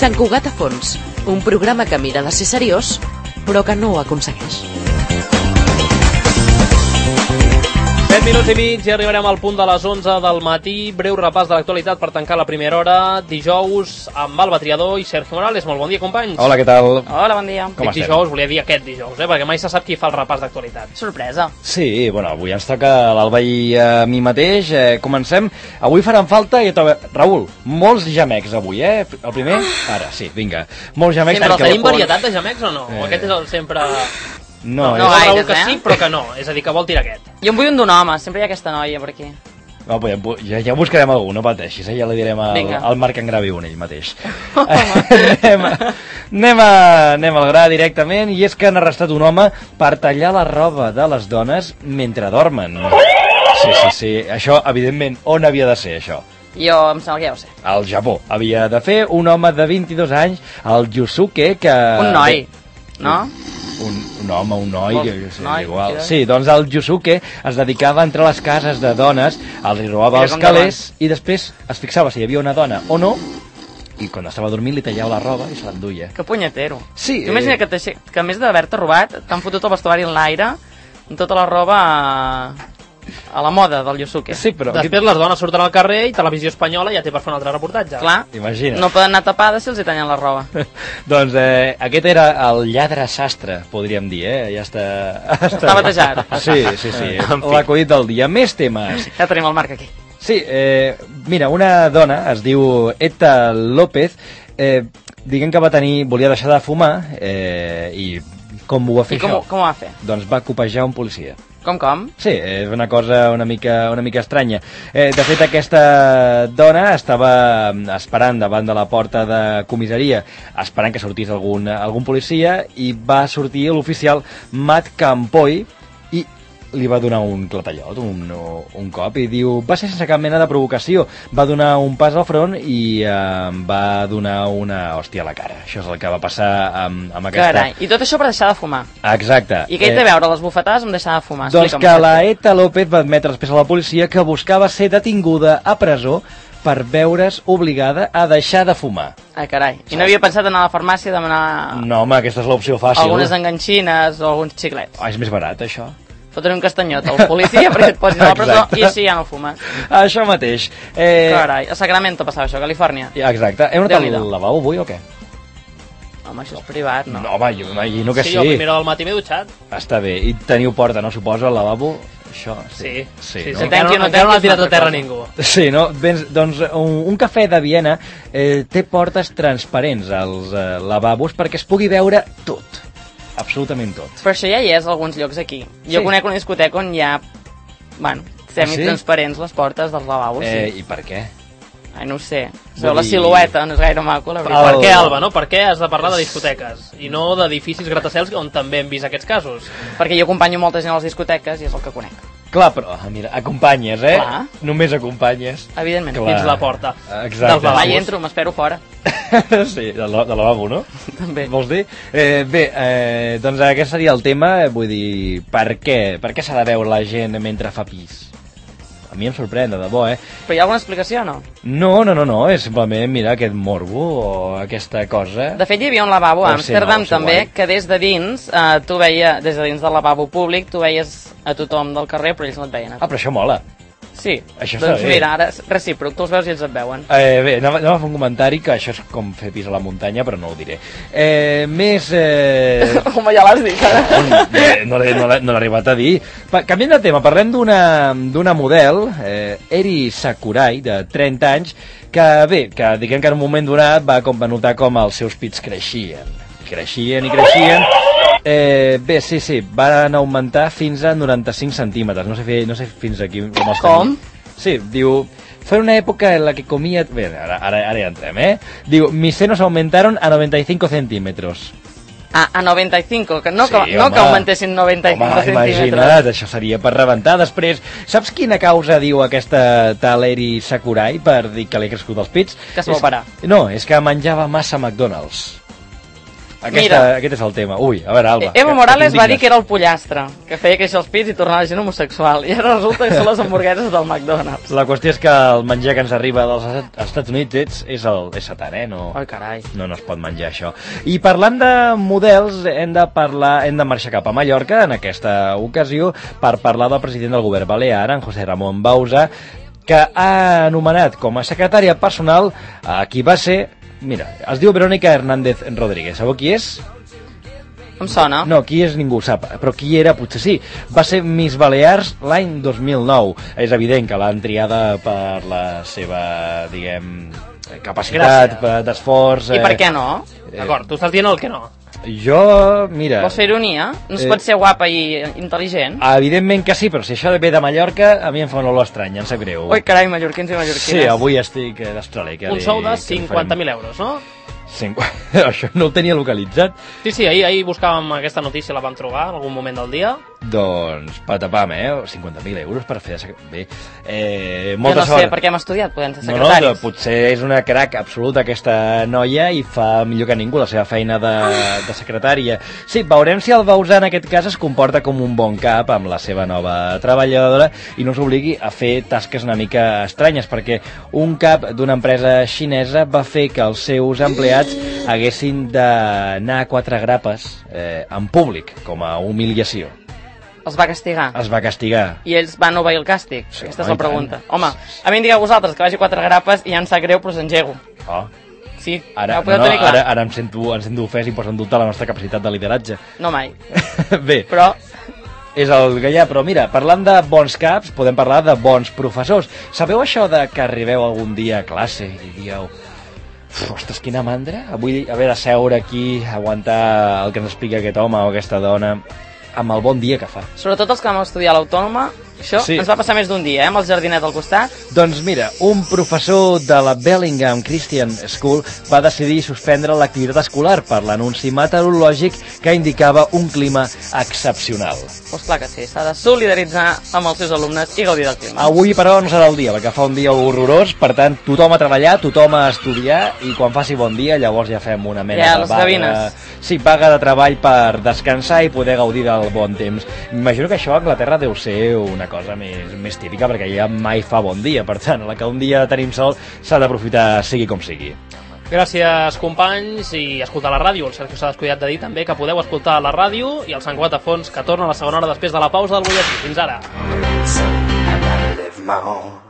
Sant Cugat a fons, un programa que mira de ser seriós, però que no ho aconsegueix. 7 minuts i mig i arribarem al punt de les 11 del matí. Breu repàs de l'actualitat per tancar la primera hora. Dijous amb Alba Triador i Sergio Morales. Molt bon dia, companys. Hola, què tal? Hola, bon dia. Com estem? Dijous, volia dir aquest dijous, perquè mai se sap qui fa el repàs d'actualitat. Sorpresa. Sí, bueno, avui ens toca l'Alba i a mi mateix. Comencem. Avui faran falta, Raül, molts gemecs avui, eh? El primer? Ara, sí, vinga. Molts gemecs. Sempre tenim varietat de gemecs o no? O aquest és el sempre... No, és el Raül que sí, però que no. És a dir, que vol tirar aquest. Jo en vull un d'un home, sempre hi ha aquesta noia per aquí. No, ja buscarem algú, no pateixis, ja li direm al Marc en gravi un ell mateix. anem al gra directament, i és que han arrestat un home per tallar la roba de les dones mentre dormen. Sí, això, evidentment, on havia de ser, això? Jo em sembla que ja ho sé. Al Japó. Havia de fer un home de 22 anys, el Yusuke, que... Un noi, no? Un home, un noi, igual. Que... Sí, doncs el Yusuke es dedicava a entrar a les cases de dones, els robava els calés i després es fixava si hi havia una dona o no, i quan estava dormint li tallava la roba i se l'enduia. Que punyetero. Sí. Imagina que a més d'haver-te robat, t'han fotut el vestuari en l'aire amb tota la roba a la moda del Yusuke. Sí, però... Després les dones surten al carrer i Televisió Espanyola ja té per fer un altre reportatge. Clar, imagina't. No poden anar tapades si els hi tallen la roba. Doncs aquest era el lladre sastre, podríem dir, ja està... Està batejat. Sí, l'acudit del dia. Més temes. Ja tenim el Marc aquí. Sí, mira, una dona, es diu Eta López, diguem que volia deixar de fumar, i com ho va fer això? Com ho va fer? Doncs va copejar un policia. Com? Sí, és una cosa una mica estranya. De fet, aquesta dona estava esperant davant de la porta de comissaria, esperant que sortís algun policia, i va sortir l'oficial Matt Campoy i li va donar un clatallot, un cop, i diu, va ser sense cap mena de provocació, va donar un pas al front i va donar una hòstia a la cara. Això és el que va passar amb aquesta... Carai, i tot això per deixar de fumar. Exacte. I què hi té a veure les bufetades amb deixar de fumar? Doncs que la Eta López va admetre després a la policia que buscava ser detinguda a presó per veure's obligada a deixar de fumar. Ai, carai. I no havia pensat anar a la farmàcia a demanar... No, home, aquesta és l'opció fàcil. Algunes enganxines o alguns xiclets. És més barat, això. Fotre un castanyot al policia perquè et posin a la presó i així ja no fumes. Això mateix. Carai, a Sacramento passava això, a Califòrnia. Exacte. Heu notat el lavabo avui o què? Home, això és privat, no? No, home, jo imagino que sí. Sí, jo primera del matí m'he dutxat. Està bé. I teniu porta, no? Suposo, al lavabo? Això, sí. No? Encara no l'ha tirat a terra ningú. Sí, no? Doncs un cafè de Viena té portes transparents als lavabos perquè es pugui veure tot. Absolutament tot. Però això ja hi és a alguns llocs aquí. Jo conec una discoteca on hi ha, semitransparents les portes dels lavabos. I per què? Ai, no ho sé. La silueta no és gaire maco, la veritat. Per què, Alba, no? Per què has de parlar de discoteques i no d'edificis gratacels on també hem vist aquests casos? Perquè jo acompanyo molta gent a les discoteques i és el que conec. Clar, però, mira, acompanyes, eh? Clar. Només acompanyes. Evidentment. Fins la porta. Exacte. Va, i entro, m'espero fora. Sí, de lavabo, no? També. Vols dir? Doncs aquest seria el tema, vull dir, per què s'ha de veure la gent mentre fa pis? A mi em sorprèn, de debò, Però hi ha alguna explicació o no? No, és simplement, mira, aquest morbo o aquesta cosa. De fet, hi havia un lavabo a Amsterdam també, que des de dins, tu veies, des de dins del lavabo públic, tu veies a tothom del carrer, però ells no et veien. Ah, però això mola. Sí, això doncs mira, ara recíproc, tu els veus i ells et veuen. Bé, anem a fer un comentari que això és com fer pis a la muntanya, però no ho diré. Més... Home, ja l'has dit, ara. No l'he arribat a dir. Canviant de tema, parlem d'una model, Eri Sakurai, de 30 anys, que diguem que en un moment donat va notar com els seus pits creixien. Creixien. Sí, van augmentar fins a 95 centímetres. No sé fins aquí com els Com? Sí, diu... Fue una época en la que comía... Bé, ara ja entrem, Diu, mis senos aumentaron a 95 centímetros. A 95, que no, sí, que augmentessin 95 centímetres. Imagina't, això seria per rebentar. Després, saps quina causa diu aquesta tal Eri Sakurai per dir que li ha crescut els pits? Que es va operar. No, és que menjava massa McDonald's. Aquest és el tema. Ui, a veure, Alba. Evo Morales va dir que era el pollastre, que feia créixer els pits i tornava gent homosexual. I ara resulta que són les hamburgueses del McDonald's. La qüestió és que el menjar que ens arriba dels Estats Units és satan, No, ai, carai. No es pot menjar això. I parlant de models, hem de marxar cap a Mallorca en aquesta ocasió per parlar del president del govern balear, en José Ramon Bauza, que ha anomenat com a secretària personal a qui va ser... Mira, es diu Verónica Hernández Rodríguez. Sabeu qui és? Em sona. No, qui és ningú sap, però qui era potser sí. Va ser Miss Balears l'any 2009. És evident que l'han triada per la seva, diguem, capacitat d'esforç. I per què no? D'acord, tu estàs dient el que no. Jo, mira... Vols fer ironia? No es pot ser guapa i intel·ligent? Evidentment que sí, però si això ve de Mallorca, a mi em fa una olor estranya, em sap greu. Ui, carai, mallorquins i mallorquines. Sí, avui estic d'estralè. Un sou de 50.000 euros, no? Això no ho tenia localitzat. Sí, ahir buscàvem aquesta notícia, la vam trobar en algun moment del dia. Doncs, patapam, 50.000 euros per fer... Bé, molta sort. Jo no sé per què hem estudiat, podem ser secretaris. No, potser és una crac absoluta aquesta noia i fa millor que ningú la seva feina de secretària. Sí, veurem si el Bauza en aquest cas es comporta com un bon cap amb la seva nova treballadora i no s'obligui a fer tasques una mica estranyes, perquè un cap d'una empresa xinesa va fer que els seus empleats haguessin d'anar a 4 grapes en públic, com a humiliació. Els va castigar? Els va castigar. I ells van obeir el càstig? Sí, aquesta és la pregunta. Home, a mi em digueu vosaltres que vagi 4 grapes i ja em sap greu, però s'engego. Sí, ara, ho podeu tenir clar. Ara em sento ofès i poso en dubte la nostra capacitat de lideratge. No mai. Bé, però... és el que hi ha, però mira, parlant de bons caps, podem parlar de bons professors. Sabeu això de que arribeu algun dia a classe i dieu... Ostres, quina mandra. Avui haver de seure aquí, aguantar el que ens explica aquest home o aquesta dona amb el bon dia que fa. Sobretot els que vam estudiar a l'Autònoma, això ens va passar més d'un dia, amb el jardinet al costat. Doncs mira, un professor de la Bellingham Christian School va decidir suspendre l'activitat escolar per l'anunci meteorològic que indicava un clima excepcional. Doncs clar que sí, s'ha de solidaritzar amb els seus alumnes i gaudir del clima. Avui, però, no serà el dia, perquè fa un dia horrorós, per tant, tothom a treballar, tothom a estudiar, i quan faci bon dia, llavors ja fem una mena de vaga. Gavines. Sí, vaga de treball per descansar i poder gaudir del bon temps. M'imagino que això a Anglaterra deu ser una cosa més típica, perquè ja mai fa bon dia, per tant, a la que un dia tenim sol s'ha d'aprofitar sigui com sigui. Gràcies, companys, i escoltar la ràdio. El Sergio s'ha descuidat de dir també que podeu escoltar la ràdio i el Sant Cugat a fons, que torna a la segona hora després de la pausa del butlletí. Fins ara.